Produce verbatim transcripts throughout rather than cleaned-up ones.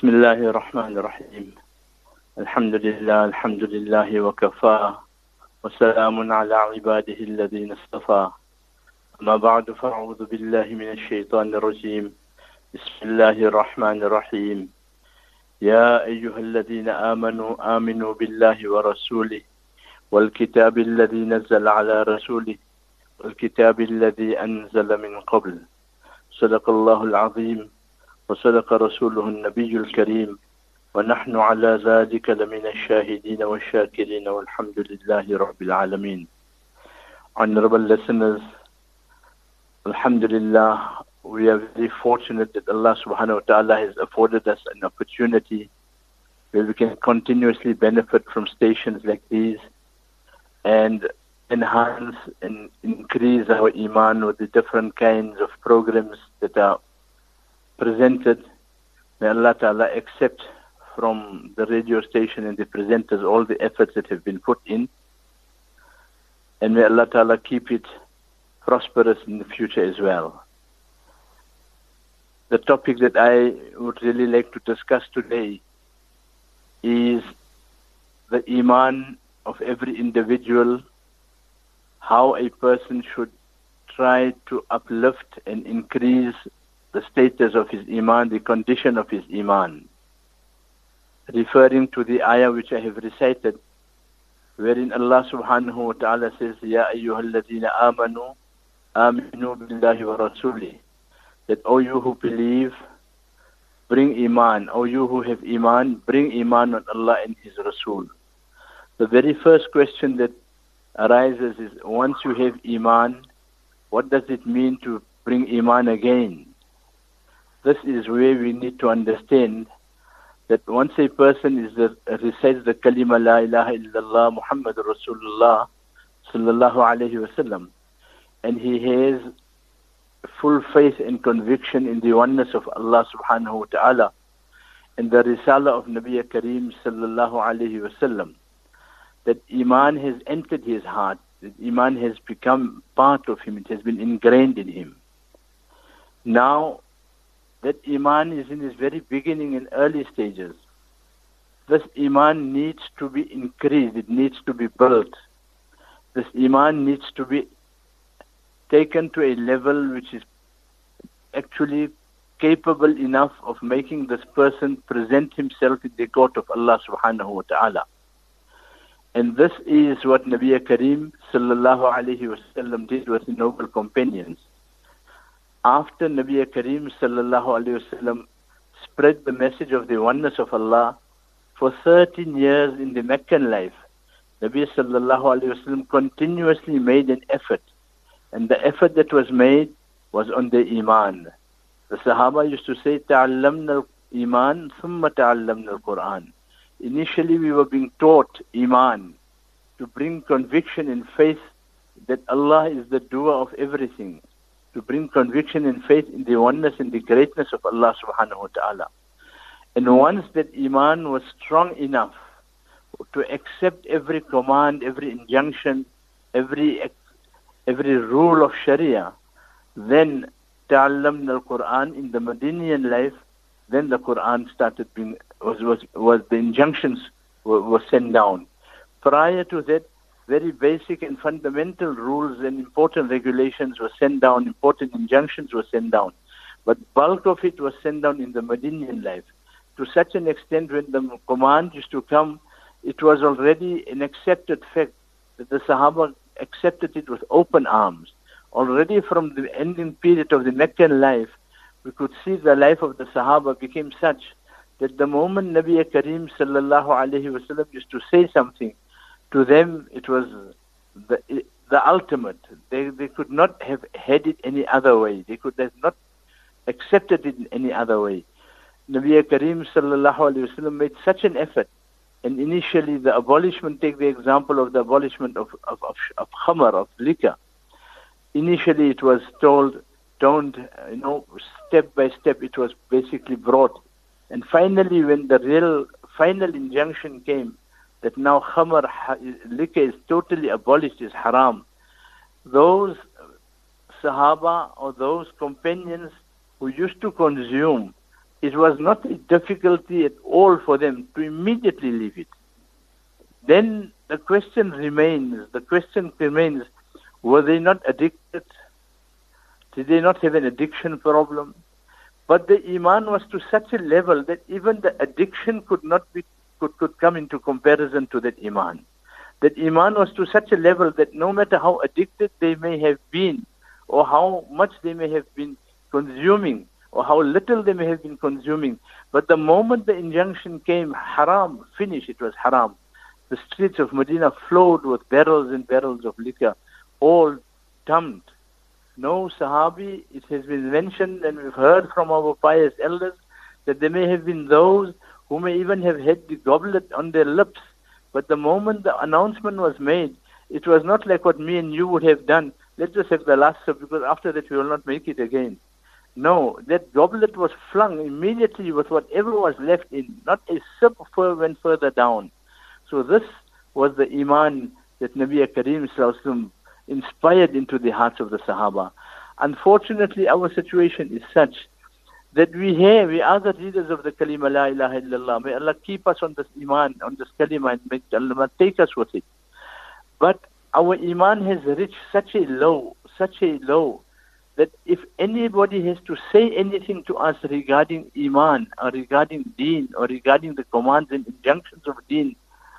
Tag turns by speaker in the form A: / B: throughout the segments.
A: بسم الله الرحمن الرحيم الحمد لله الحمد لله وكفى وسلام على عباده الذين اصطفى أما بعد فأعوذ بالله من الشيطان الرجيم بسم الله الرحمن الرحيم يا أيها الذين آمنوا آمنوا بالله ورسوله والكتاب الذي نزل على رسوله والكتاب الذي أنزل من قبل صدق الله العظيم وصدق رسوله النبي الكريم ونحن على ذلك لمن الشاهدين والشاكرين والحمد لله رب العالمين. Honorable listeners, Alhamdulillah, we are very fortunate that Allah subhanahu wa ta'ala has afforded us an opportunity where we can continuously benefit from stations like these and enhance and increase our iman with the different kinds of programs that are presented. May Allah Ta'ala accept from the radio station and the presenters all the efforts that have been put in, and may Allah Ta'ala keep it prosperous in the future as well. The topic that I would really like to discuss today is the iman of every individual, how a person should try to uplift and increase the status of his iman, the condition of his iman. Referring to the ayah which I have recited, wherein Allah subhanahu wa ta'ala says, Ya ayyuhalladhina amanu, aminu billahi wa rasulih, that O you who believe, bring iman. O you who have iman, bring iman on Allah and His Rasul. The very first question that arises is, once you have iman, what does it mean to bring iman again? This is where we need to understand that once a person is the, recites the kalima la ilaha illallah Muhammadur Rasulullah sallallahu alayhi wasallam, and he has full faith and conviction in the oneness of Allah subhanahu wa ta'ala and the risala of Nabi Kareem sallallahu alayhi wasallam, that iman has entered his heart, that iman has become part of him, it has been ingrained in him. Now, that iman is in its very beginning and early stages. This iman needs to be increased, it needs to be built. This iman needs to be taken to a level which is actually capable enough of making this person present himself in the court of Allah subhanahu wa ta'ala. And this is what Nabi Kareem sallallahu alayhi wa sallam did with the noble companions. After Nabi Kareem sallallahu alayhi wa sallam spread the message of the oneness of Allah for thirteen years in the Meccan life, Nabi sallallahu alayhi wa sallam continuously made an effort, and the effort that was made was on the iman. The Sahaba used to say, "Ta'allamna al-iman, thumma ta'allamna al-Quran." Initially, we were being taught iman, to bring conviction and faith that Allah is the doer of everything, to bring conviction and faith in the oneness and the greatness of Allah subhanahu wa ta'ala. And once that iman was strong enough to accept every command, every injunction, every every rule of Sharia, then ta'allamna al-Quran in the Madinian life, then the Quran started being, was, was, was the injunctions were, were sent down. Prior to that, very basic and fundamental rules and important regulations were sent down, important injunctions were sent down. But bulk of it was sent down in the Madinian life. To such an extent, when the command used to come, it was already an accepted fact that the Sahaba accepted it with open arms. Already from the ending period of the Meccan life, we could see the life of the Sahaba became such that the moment Nabi Kareem sallallahu alayhi wa sallam used to say something, to them it was the the ultimate. They they could not have had it any other way. They could have not accepted it in any other way. Nabi Kareem sallallahu alayhi wa sallam made such an effort. And initially the abolishment, take the example of the abolishment of, of, of, of khamar, of liquor. Initially it was told, don't, you know, step by step it was basically brought. And finally when the real final injunction came, that now khamar, liquor is totally abolished, is haram. Those Sahaba or those companions who used to consume it was not a difficulty at all for them to immediately leave it. Then the question remains, the question remains, were they not addicted? Did they not have an addiction problem? But the iman was to such a level that even the addiction could not be, could, could come into comparison to that iman. That iman was to such a level that no matter how addicted they may have been, or how much they may have been consuming, or how little they may have been consuming, but the moment the injunction came, haram, finish, it was haram. The streets of Medina flowed with barrels and barrels of liquor, all dumped. No Sahabi, it has been mentioned and we've heard from our pious elders that there may have been those who may even have had the goblet on their lips. But the moment the announcement was made, it was not like what me and you would have done. Let's just have the last sip because after that we will not make it again. No, that goblet was flung immediately with whatever was left in. Not a sip went further down. So this was the iman that Nabi Kareem Sallallahu Alaihi Wasallam inspired into the hearts of the Sahaba. Unfortunately, our situation is such that we have, we are the readers of the kalima la ilaha illallah. May Allah keep us on this iman, on this kalima, and may Allah take us with it. But our iman has reached such a low, such a low, that if anybody has to say anything to us regarding iman, or regarding deen, or regarding the commands and injunctions of deen,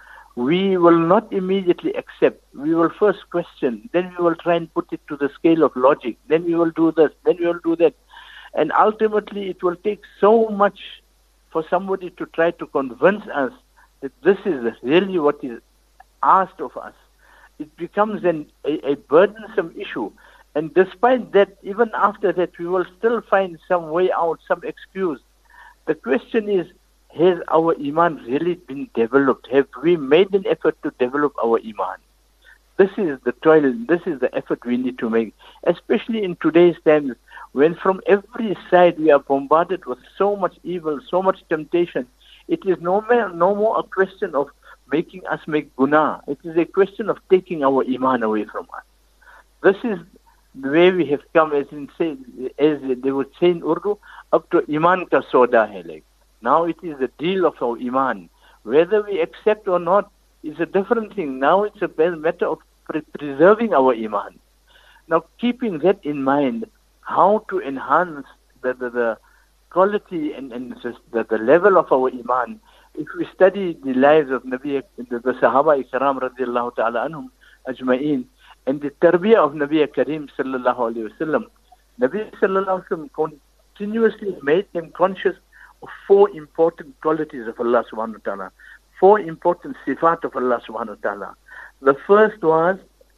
A: we will not immediately accept. We will first question, then we will try and put it to the scale of logic, then we will do this, then we will do that. And ultimately it will take so much for somebody to try to convince us that this is really what is asked of us. It becomes an, a, a burdensome issue. And despite that, even after that, we will still find some way out, some excuse. The question is, has our iman really been developed? Have we made an effort to develop our iman? This is the toil, this is the effort we need to make, especially in today's times when from every side we are bombarded with so much evil, so much temptation. It is no more, no more a question of making us make guna. It is a question of taking our iman away from us. This is the way we have come, as, in say, as they would say in Urdu, up to iman ka soda hai like. Now it is the deal of our iman. Whether we accept or not is a different thing. Now it's a matter of pre preserving our iman. Now keeping that in mind, how to enhance the, the, the quality and, and the, the level of our iman. If we study the lives of Nabi, the, the Sahaba Ikram radiallahu ta'ala anhum ajma'een, and the tarbiyah of Nabi Kareem sallallahu alayhi wa sallam, Nabi sallallahu alayhi wa sallam continuously made them conscious of four important qualities of Allah subhanahu wa ta'ala, four important sifat of Allah subhanahu wa ta'ala. The first was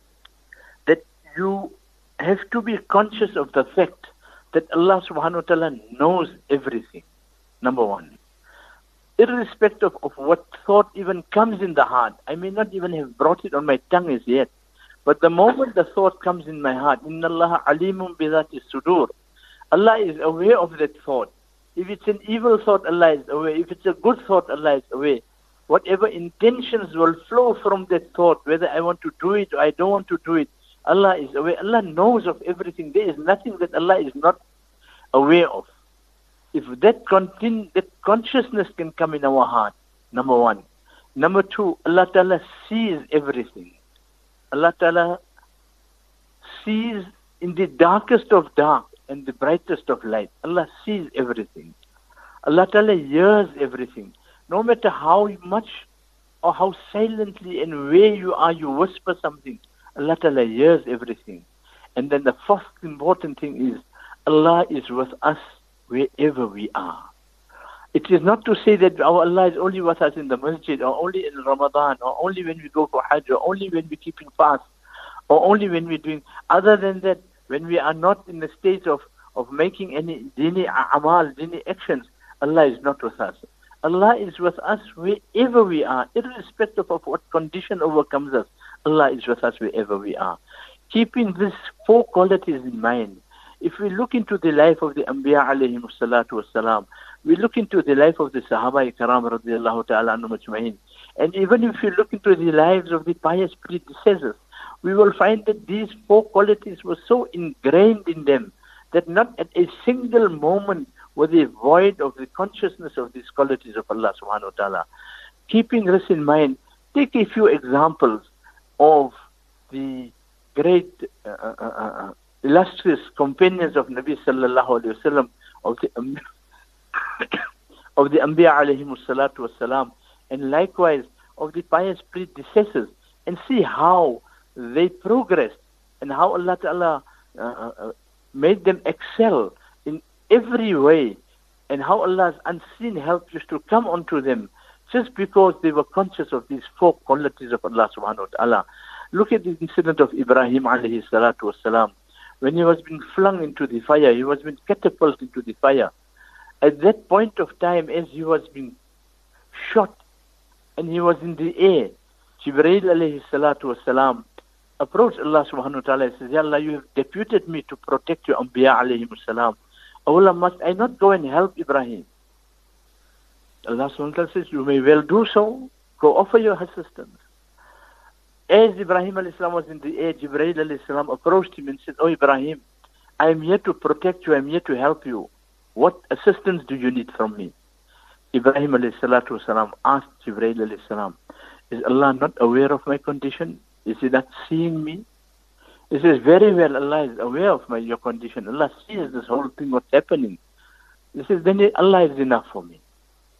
A: that you have to be conscious of the fact that Allah subhanahu wa ta'ala knows everything, number one. Irrespective of what thought even comes in the heart, I may not even have brought it on my tongue as yet, but the moment the thought comes in my heart, Inna Allah alimun bidhati sudur, Allah is aware of that thought. If it's an evil thought, Allah is aware. If it's a good thought, Allah is aware. Whatever intentions will flow from that thought, whether I want to do it or I don't want to do it, Allah is aware. Allah knows of everything. There is nothing that Allah is not aware of. If that, continu that consciousness can come in our heart, number one. Number two, Allah Ta'ala sees everything. Allah Ta'ala sees in the darkest of dark and the brightest of light. Allah sees everything. Allah Ta'ala hears everything. No matter how much or how silently and where you are, you whisper something, Allah Ta'ala hears everything. And then the first important thing is, Allah is with us wherever we are. It is not to say that our Allah is only with us in the masjid, or only in Ramadan, or only when we go for Hajj, or only when we're keeping fast, or only when we're doing, other than that, when we are not in the state of, of making any dini amal, dini actions, Allah is not with us. Allah is with us wherever we are, irrespective of what condition overcomes us. Allah is with us wherever we are. Keeping these four qualities in mind, if we look into the life of the Anbiya alayhim salatu wassalam, we look into the life of the Sahaba Ikram radiallahu ta'ala anhum ajma'in, and even if we look into the lives of the pious predecessors, we will find that these four qualities were so ingrained in them that not at a single moment were they void of the consciousness of these qualities of Allah subhanahu wa ta'ala. Keeping this in mind, take a few examples of the great uh, uh, uh, illustrious companions of Nabi sallallahu alayhi wa sallam, of the um, of the Anbiya alayhimus salatu wassalam, and likewise of the pious predecessors, and see how they progressed and how Allah Ta'ala uh, uh, made them excel in every way, and how Allah's unseen help used to come onto them just because they were conscious of these four qualities of Allah Subhanahu wa Ta'ala. Look at the incident of Ibrahim alayhi salatu wassalam. When he was being flung into the fire, he was being catapulted into the fire. At that point of time, as he was being shot and he was in the air, Jibreel alayhi salatu wassalam approached Allah subhanahu wa ta'ala and says, Ya Allah, you have deputed me to protect your Anbiya alayhi salam. Oh Allah, must I not go and help Ibrahim? Allah subhanahu wa ta'ala says, you may well do so. Go offer your assistance. As Ibrahim alayhi salam was in the air, Jibreel alayhi salam approached him and said, Oh Ibrahim, I am here to protect you, I am here to help you. What assistance do you need from me? Ibrahim alayhi salatu wasalam asked Jibreel alayhi salam, is Allah not aware of my condition? Is He not seeing me? He says, very well, Allah is aware of my your condition. Allah sees this whole thing, what's happening. He says, then Allah is enough for me.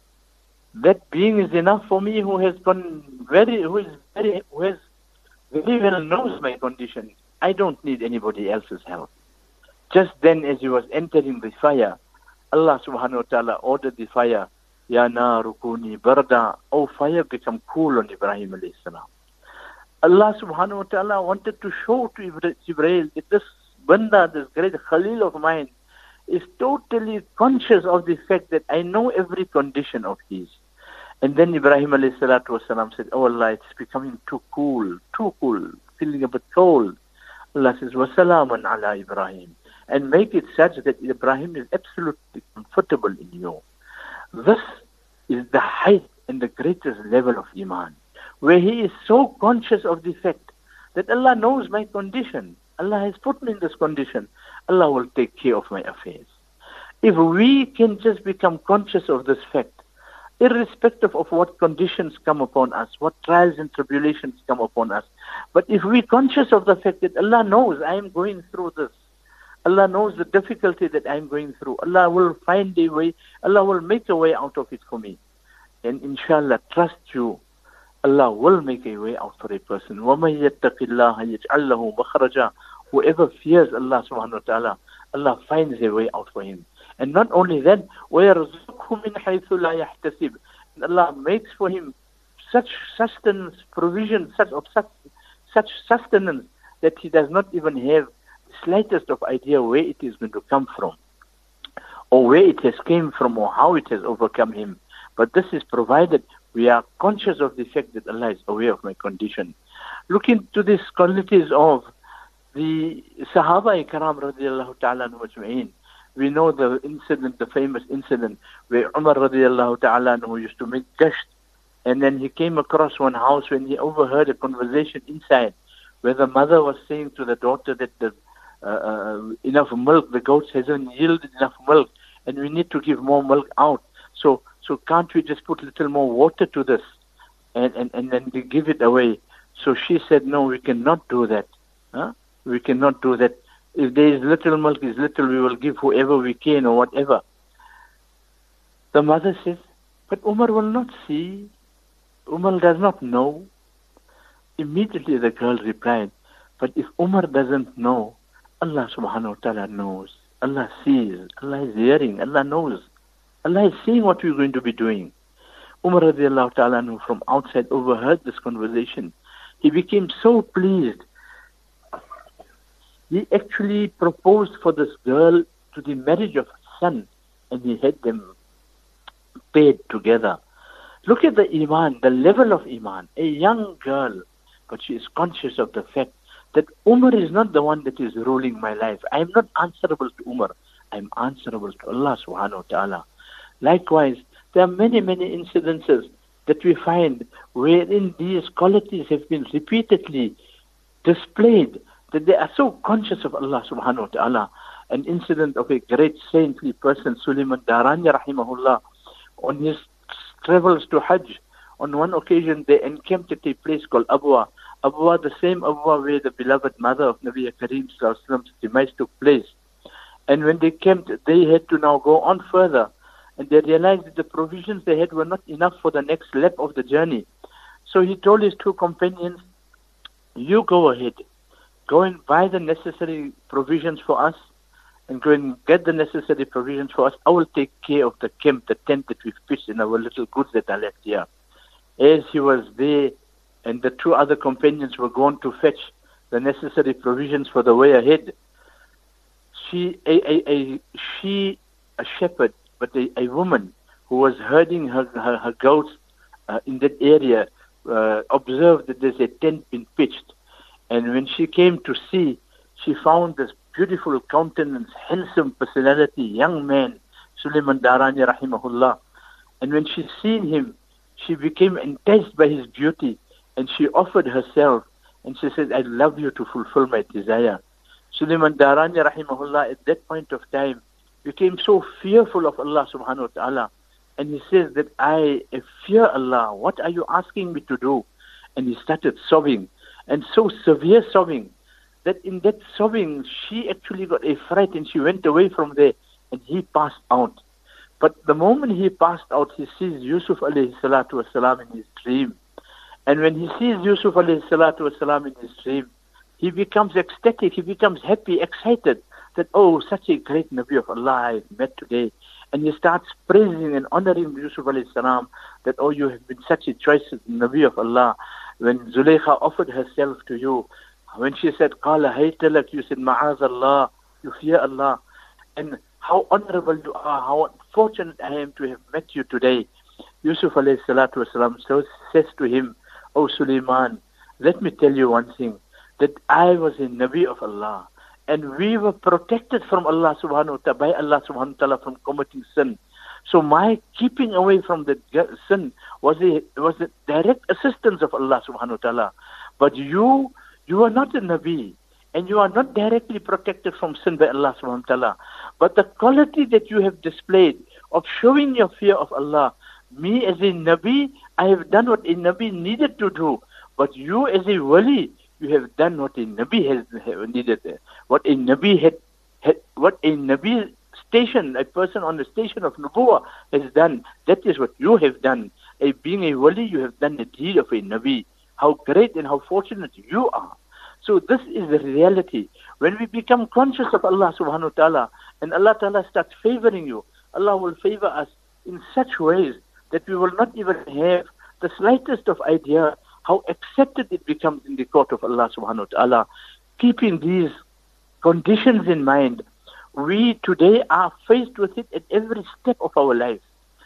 A: That being is enough for me who has gone very, who is very, who has very well knows my condition. I don't need anybody else's help. Just then, as he was entering the fire, Allah subhanahu wa ta'ala ordered the fire, Ya naru kuni barda, oh fire, become cool on Ibrahim alayhi salam. Allah subhanahu wa ta'ala wanted to show to Jibreel that this banda, this great Khalil of mine, is totally conscious of the fact that I know every condition of his. And then Ibrahim alayhi salatu wasalam said, oh Allah, it's becoming too cool, too cool, feeling a bit cold. Allah says, wasalaman ala Ibrahim. And make it such that Ibrahim is absolutely comfortable in you. This is the height and the greatest level of Iman, where he is so conscious of the fact that Allah knows my condition. Allah has put me in this condition. Allah will take care of my affairs. If we can just become conscious of this fact, irrespective of what conditions come upon us, what trials and tribulations come upon us, but if we're conscious of the fact that Allah knows I am going through this, Allah knows the difficulty that I'm going through. Allah will find a way. Allah will make a way out of it for me. And inshallah, trust you, Allah will make a way out for a person. وَمَن يَتَّقِ اللَّهَ يَجْعَلْ لَهُ مَخْرَجًا. Whoever fears Allah subhanahu wa ta'ala, Allah finds a way out for him. And not only that, وَيَرْزُقْهُ مِنْ حَيْثُ لَا يَحْتَسِبْ. Allah makes for him such sustenance, provision, such of such, such sustenance that he does not even have slightest of idea where it is going to come from, or where it has came from, or how it has overcome him. But this is provided we are conscious of the fact that Allah is aware of my condition. Look into these qualities of the Sahaba Ikram radiallahu ta'ala anhu ajma'in. We know the incident, the famous incident where Umar radiallahu ta'ala anhu used to make gasht, and then he came across one house when he overheard a conversation inside where the mother was saying to the daughter that the Uh, uh, enough milk, the goats hasn't yielded enough milk, and we need to give more milk out. So, so can't we just put a little more water to this, and and and then we give it away? So she said, no, we cannot do that. Huh? We cannot do that. If there is little milk, is little, we will give whoever we can or whatever. The mother says, but Umar will not see. Umar does not know. Immediately the girl replied, but if Umar doesn't know, Allah subhanahu wa ta'ala knows. Allah sees. Allah is hearing. Allah knows. Allah is seeing what we're going to be doing. Umar radiallahu ta'ala from outside overheard this conversation. He became so pleased. He actually proposed for this girl to the marriage of his son, and he had them paired together. Look at the Iman, the level of Iman. A young girl, but she is conscious of the fact that Umar is not the one that is ruling my life. I am not answerable to Umar. I am answerable to Allah subhanahu wa ta'ala. Likewise, there are many, many incidences that we find wherein these qualities have been repeatedly displayed, that they are so conscious of Allah subhanahu wa ta'ala. an incident of a great saintly person, Sulaiman Darani rahimahullah, on his travels to Hajj. On one occasion, they encamped at a place called Abwa. Abwa, the same Abwa where the beloved mother of Nabi Kareem Sallallahu Alaihi Wasallam's demise took place. And when they camped, they had to now go on further. And they realized that the provisions they had were not enough for the next lap of the journey. So he told his two companions, you go ahead. Go and buy the necessary provisions for us, and go and get the necessary provisions for us. I will take care of the camp, the tent that we've pitched, and our little goods that are left here. As he was there, and the two other companions were going to fetch the necessary provisions for the way ahead, she, a, a, a, she, a shepherd, but a, a woman who was herding her, her, her goats uh, in that area, uh, observed that there's a tent being pitched. And when she came to see, she found this beautiful countenance, handsome personality, young man, Sulaiman Darani rahimahullah. And when she seen him, she became enticed by his beauty, and she offered herself, and she said, I love you to fulfill my desire. Sulaiman Darani rahimahullah at that point of time became so fearful of Allah subhanahu wa ta'ala. And he says that I fear Allah. What are you asking me to do? And he started sobbing, and so severe sobbing that in that sobbing she actually got a fright and she went away from there, and he passed out. But the moment he passed out, he sees Yusuf alayhi salatu wasalam in his dream. And when he sees Yusuf alayhi salatu wasalam in his dream, he becomes ecstatic, he becomes happy, excited that, oh, such a great Nabi of Allah I have met today. And he starts praising and honoring Yusuf alayhi salam that, oh, you have been such a choice Nabi of Allah. When Zulaykha offered herself to you, when she said, Qala haytalak, you said, Ma'az Allah, you fear Allah. And how honorable you are, how fortunate I am to have met you today. Yusuf alayhi salatu wasalam so says to him, oh Sulaiman, let me tell you one thing, that I was a Nabi of Allah, and we were protected from Allah subhanahu wa ta'ala, by Allah subhanahu wa ta'ala, from committing sin. So my keeping away from the sin was a was the direct assistance of Allah subhanahu wa ta'ala. But you, you are not a Nabi, and you are not directly protected from sin by Allah subhanahu wa ta'ala. But the quality that you have displayed of showing your fear of Allah, me as a Nabi, I have done what a Nabi needed to do. But you as a Wali, you have done what a Nabi has needed. What a Nabi had, had what a Nabi station, a person on the station of Nubuwah has done, that is what you have done. A, being a Wali, you have done the deed of a Nabi. How great and how fortunate you are. So this is the reality. When we become conscious of Allah subhanahu wa ta'ala, and Allah ta'ala starts favoring you, Allah will favor us in such ways that we will not even have the slightest of idea how accepted it becomes in the court of Allah subhanahu wa ta'ala. Keeping these conditions in mind, we today are faced with it at every step of our life.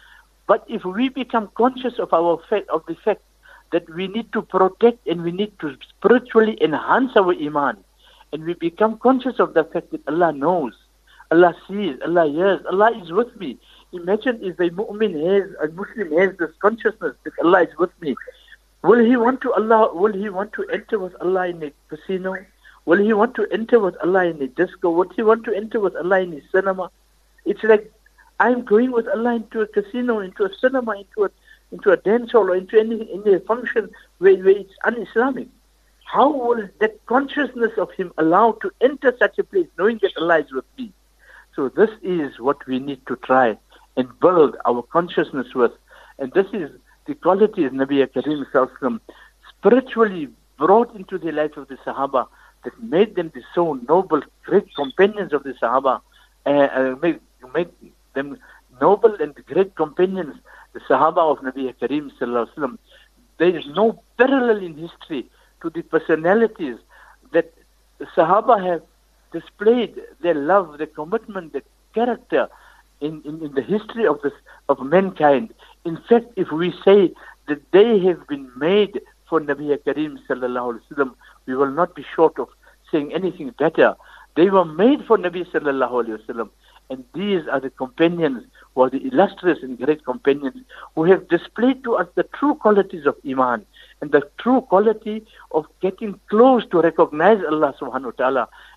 A: But if we become conscious of our fact, of the fact that we need to protect and we need to spiritually enhance our iman, and we become conscious of the fact that Allah knows, Allah sees, Allah hears, Allah is with me. Imagine if a mu'min has, a Muslim has this consciousness that Allah is with me. Will he want to Allah? Will he want to enter with Allah in a casino? Will he want to enter with Allah in a disco? Would he want to enter with Allah in a cinema? It's like I'm going with Allah into a casino, into a cinema, into a into a dance hall, or into any any function where, where it's un-Islamic. How will that consciousness of him allow to enter such a place, knowing that Allah is with me? So this is what we need to try and build our consciousness with, and this is the qualities Nabi Kareem Sallallahu Alaihi Wasallam spiritually brought into the life of the Sahaba that made them the so noble, great companions of the Sahaba, uh, uh, made, made them noble and great companions, the Sahaba of Nabi Kareem Sallallahu Alaihi Wasallam. There is no parallel in history to the personalities that the Sahaba have displayed their love, their commitment, their character in, in, in the history of this of mankind. In fact, if we say that they have been made for Nabi Kareem Sallallahu Alaihi Wasallam, we will not be short of saying anything better. They were made for Nabi Sallallahu Alaihi Wasallam, and these are the companions who are the illustrious and great companions who have displayed to us the true qualities of Iman and the true quality of getting close to recognize Allah subhanahu wa ta'ala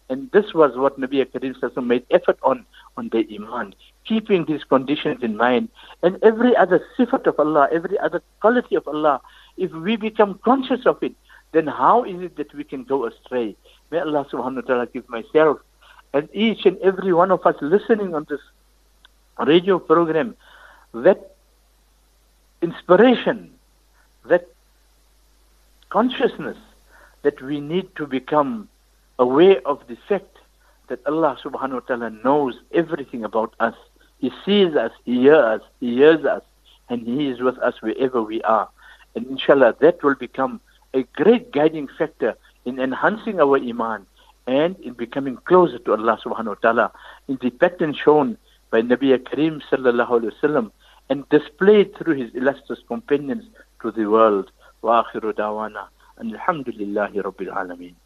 A: And this was what Nabi Karim Sallallahu Alaihi Wasallam made effort on, on the Iman, keeping these conditions in mind. And every other sifat of Allah, every other quality of Allah, if we become conscious of it, then how is it that we can go astray? May Allah subhanahu wa ta'ala give myself and each and every one of us listening on this radio program that inspiration, that consciousness that we need to become aware of the fact that Allah subhanahu wa ta'ala knows everything about us. He sees us, He hears us, He hears us, and He is with us wherever we are. And inshallah, that will become a great guiding factor in enhancing our iman and in becoming closer to Allah subhanahu wa ta'ala in the pattern shown by Nabi Karim sallallahu alayhi wa sallam and displayed through his illustrious companions to the world. Wa akhiru dawana. Alhamdulillahi Rabbil Alameen.